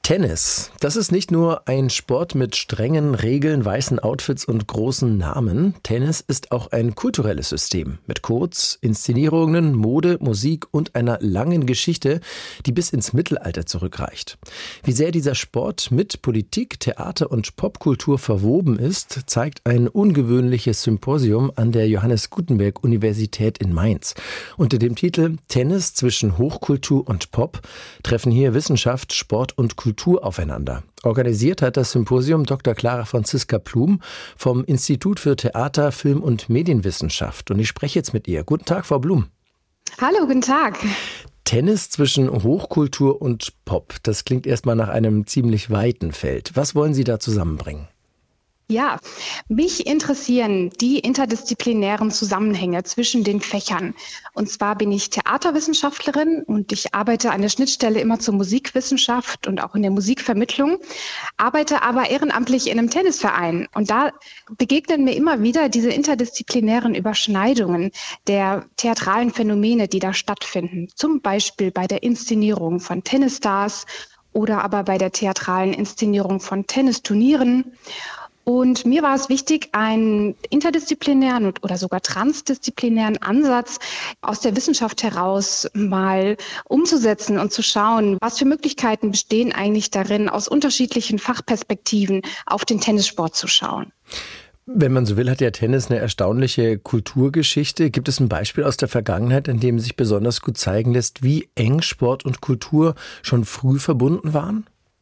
Tennis, das ist nicht nur ein Sport mit strengen Regeln, weißen Outfits und großen Namen. Tennis ist auch ein kulturelles System mit Codes, Inszenierungen, Mode, Musik und einer langen Geschichte, die bis ins Mittelalter zurückreicht. Wie sehr dieser Sport mit Politik, Theater und Popkultur verwoben ist, zeigt ein ungewöhnliches Symposium an der Johannes Gutenberg Universität in Mainz. Unter dem Titel Tennis zwischen Hochkultur und Pop treffen hier Wissenschaft, Sport und Kultur aufeinander. Organisiert hat das Symposium Dr. Clara Franziska Plum vom Institut für Theater, Film und Medienwissenschaft. Und ich spreche jetzt mit ihr. Guten Tag, Frau Plum. Hallo, guten Tag. Tennis zwischen Hochkultur und Pop. Das klingt erstmal nach einem ziemlich weiten Feld. Was wollen Sie da zusammenbringen? Ja, mich interessieren die interdisziplinären Zusammenhänge zwischen den Fächern. Und zwar bin ich Theaterwissenschaftlerin und ich arbeite an der Schnittstelle immer zur Musikwissenschaft und auch in der Musikvermittlung, arbeite aber ehrenamtlich in einem Tennisverein. Und da begegnen mir immer wieder diese interdisziplinären Überschneidungen der theatralen Phänomene, die da stattfinden. Zum Beispiel bei der Inszenierung von Tennisstars oder aber bei der theatralen Inszenierung von Tennisturnieren. Und mir war es wichtig, einen interdisziplinären oder sogar transdisziplinären Ansatz aus der Wissenschaft heraus mal umzusetzen und zu schauen, was für Möglichkeiten bestehen eigentlich darin, aus unterschiedlichen Fachperspektiven auf den Tennissport zu schauen. Wenn man so will, hat ja Tennis eine erstaunliche Kulturgeschichte. Gibt es ein Beispiel aus der Vergangenheit, in dem sich besonders gut zeigen lässt, wie eng Sport und Kultur schon früh verbunden waren?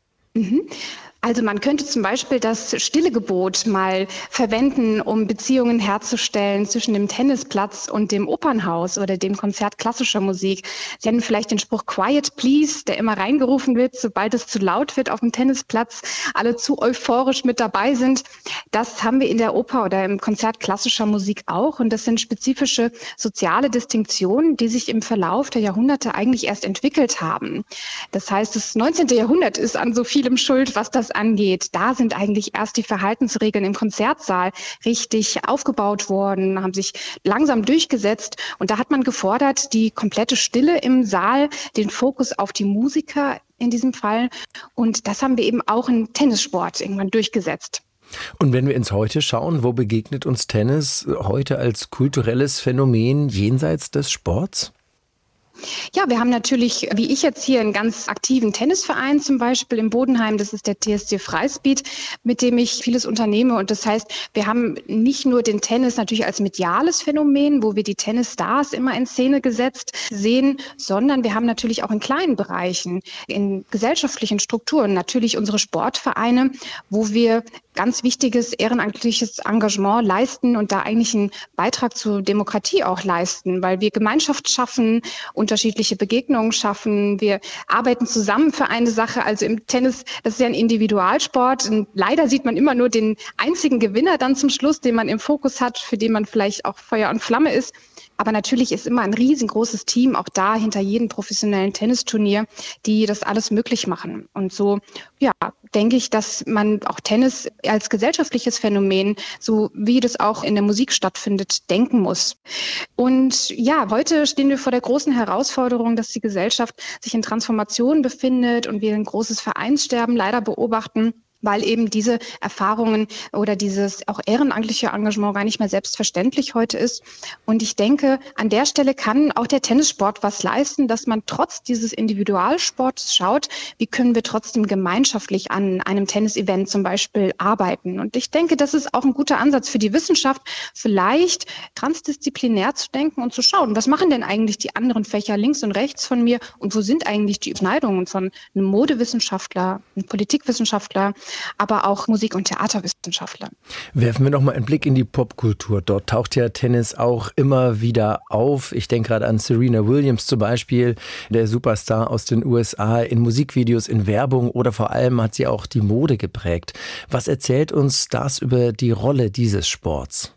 Also man könnte zum Beispiel das Stillegebot mal verwenden, um Beziehungen herzustellen zwischen dem Tennisplatz und dem Opernhaus oder dem Konzert klassischer Musik. Sie haben vielleicht den Spruch Quiet Please, der immer reingerufen wird, sobald es zu laut wird auf dem Tennisplatz, alle zu euphorisch mit dabei sind. Das haben wir in der Oper oder im Konzert klassischer Musik auch. Und das sind spezifische soziale Distinktionen, die sich im Verlauf der Jahrhunderte eigentlich erst entwickelt haben. Das heißt, das 19. Jahrhundert ist an so vielem schuld, was das angeht. Da sind eigentlich erst die Verhaltensregeln im Konzertsaal richtig aufgebaut worden, haben sich langsam durchgesetzt. Und da hat man gefordert, die komplette Stille im Saal, den Fokus auf die Musiker in diesem Fall. Und das haben wir eben auch im Tennissport irgendwann durchgesetzt. Und wenn wir ins Heute schauen, wo begegnet uns Tennis heute als kulturelles Phänomen jenseits des Sports? Ja, wir haben natürlich, wie ich jetzt hier, einen ganz aktiven Tennisverein zum Beispiel in Bodenheim. Das ist der TSC Freispeed, mit dem ich vieles unternehme. Und das heißt, wir haben nicht nur den Tennis natürlich als mediales Phänomen, wo wir die Tennisstars immer in Szene gesetzt sehen, sondern wir haben natürlich auch in kleinen Bereichen, in gesellschaftlichen Strukturen natürlich unsere Sportvereine, wo wir ganz wichtiges ehrenamtliches Engagement leisten und da eigentlich einen Beitrag zur Demokratie auch leisten, weil wir Gemeinschaft schaffen, unterschiedliche Begegnungen schaffen. Wir arbeiten zusammen für eine Sache. Also im Tennis, das ist ja ein Individualsport. Und leider sieht man immer nur den einzigen Gewinner dann zum Schluss, den man im Fokus hat, für den man vielleicht auch Feuer und Flamme ist. Aber natürlich ist immer ein riesengroßes Team auch da hinter jedem professionellen Tennisturnier, die das alles möglich machen. Und so, ja, denke ich, dass man auch Tennis als gesellschaftliches Phänomen, so wie das auch in der Musik stattfindet, denken muss. Und ja, heute stehen wir vor der großen Herausforderung, dass die Gesellschaft sich in Transformation befindet und wir ein großes Vereinssterben leider beobachten, weil eben diese Erfahrungen oder dieses auch ehrenamtliche Engagement gar nicht mehr selbstverständlich heute ist. Und ich denke, an der Stelle kann auch der Tennissport was leisten, dass man trotz dieses Individualsports schaut, wie können wir trotzdem gemeinschaftlich an einem Tennisevent zum Beispiel arbeiten. Und ich denke, das ist auch ein guter Ansatz für die Wissenschaft, vielleicht transdisziplinär zu denken und zu schauen, was machen denn eigentlich die anderen Fächer links und rechts von mir und wo sind eigentlich die Überschneidungen von einem Modewissenschaftler, einem Politikwissenschaftler, aber auch Musik- und Theaterwissenschaftler. Werfen wir noch mal einen Blick in die Popkultur. Dort taucht ja Tennis auch immer wieder auf. Ich denke gerade an Serena Williams zum Beispiel, der Superstar aus den USA, in Musikvideos, in Werbung oder vor allem hat sie auch die Mode geprägt. Was erzählt uns das über die Rolle dieses Sports?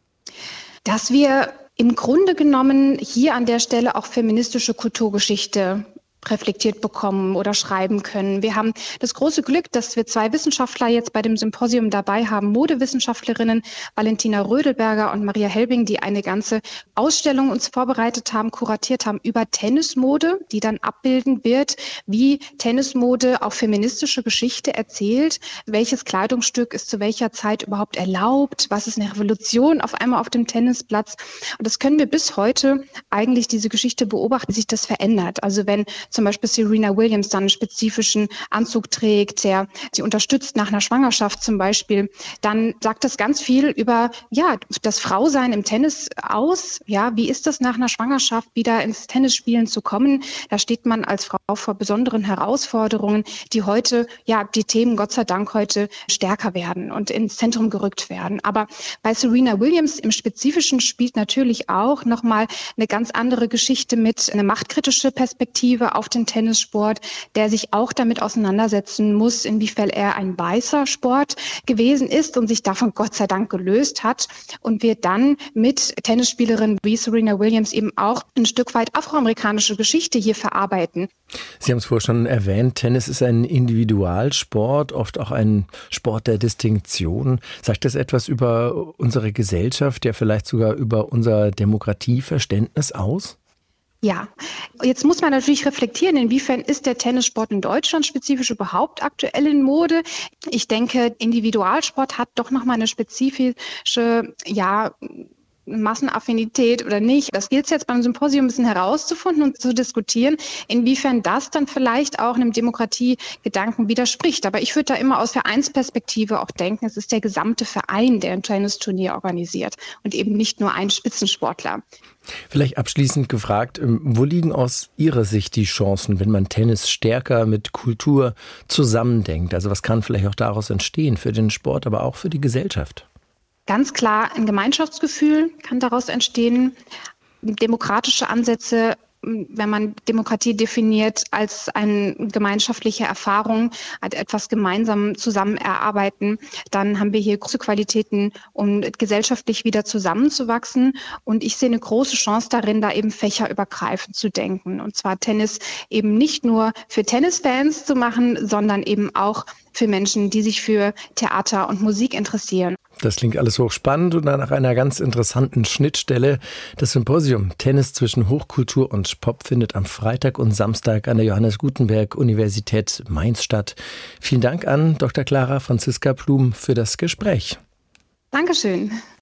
Dass wir im Grunde genommen hier an der Stelle auch feministische Kulturgeschichte reflektiert bekommen oder schreiben können. Wir haben das große Glück, dass wir 2 Wissenschaftler jetzt bei dem Symposium dabei haben, Modewissenschaftlerinnen Valentina Rödelberger und Maria Helbing, die eine ganze Ausstellung uns vorbereitet haben, kuratiert haben über Tennismode, die dann abbilden wird, wie Tennismode auch feministische Geschichte erzählt, welches Kleidungsstück ist zu welcher Zeit überhaupt erlaubt, was ist eine Revolution auf einmal auf dem Tennisplatz. Und das können wir bis heute eigentlich diese Geschichte beobachten, wie sich das verändert. Also wenn zum Beispiel Serena Williams dann einen spezifischen Anzug trägt, der sie unterstützt nach einer Schwangerschaft zum Beispiel, dann sagt das ganz viel über das Frausein im Tennis aus. Ja, wie ist das nach einer Schwangerschaft wieder ins Tennisspielen zu kommen? Da steht man als Frau vor besonderen Herausforderungen, die heute, die Themen Gott sei Dank heute stärker werden und ins Zentrum gerückt werden. Aber bei Serena Williams im Spezifischen spielt natürlich auch nochmal eine ganz andere Geschichte mit, eine machtkritische Perspektive auf den Tennissport, der sich auch damit auseinandersetzen muss, inwiefern er ein weißer Sport gewesen ist und sich davon Gott sei Dank gelöst hat und wir dann mit Tennisspielerinnen wie Serena Williams eben auch ein Stück weit afroamerikanische Geschichte hier verarbeiten. Sie haben es vorher schon erwähnt, Tennis ist ein Individualsport, oft auch ein Sport der Distinktion. Sagt das etwas über unsere Gesellschaft, ja vielleicht sogar über unser Demokratieverständnis aus? Ja, jetzt muss man natürlich reflektieren, inwiefern ist der Tennissport in Deutschland spezifisch überhaupt aktuell in Mode. Ich denke, Individualsport hat doch nochmal eine spezifische, Massenaffinität oder nicht. Das gilt es jetzt beim Symposium ein bisschen herauszufinden und zu diskutieren, inwiefern das dann vielleicht auch einem Demokratiegedanken widerspricht. Aber ich würde da immer aus Vereinsperspektive auch denken, es ist der gesamte Verein, der ein Tennisturnier organisiert und eben nicht nur ein Spitzensportler. Vielleicht abschließend gefragt, wo liegen aus Ihrer Sicht die Chancen, wenn man Tennis stärker mit Kultur zusammendenkt? Also was kann vielleicht auch daraus entstehen für den Sport, aber auch für die Gesellschaft? Ganz klar, ein Gemeinschaftsgefühl kann daraus entstehen. Demokratische Ansätze, wenn man Demokratie definiert als eine gemeinschaftliche Erfahrung, etwas gemeinsam zusammen erarbeiten, dann haben wir hier große Qualitäten, um gesellschaftlich wieder zusammenzuwachsen. Und ich sehe eine große Chance darin, da eben fächerübergreifend zu denken. Und zwar Tennis eben nicht nur für Tennisfans zu machen, sondern eben auch für Menschen, die sich für Theater und Musik interessieren. Das klingt alles hochspannend und nach einer ganz interessanten Schnittstelle. Das Symposium Tennis zwischen Hochkultur und Pop findet am Freitag und Samstag an der Johannes Gutenberg Universität Mainz statt. Vielen Dank an Dr. Clara Franziska Plum für das Gespräch. Dankeschön.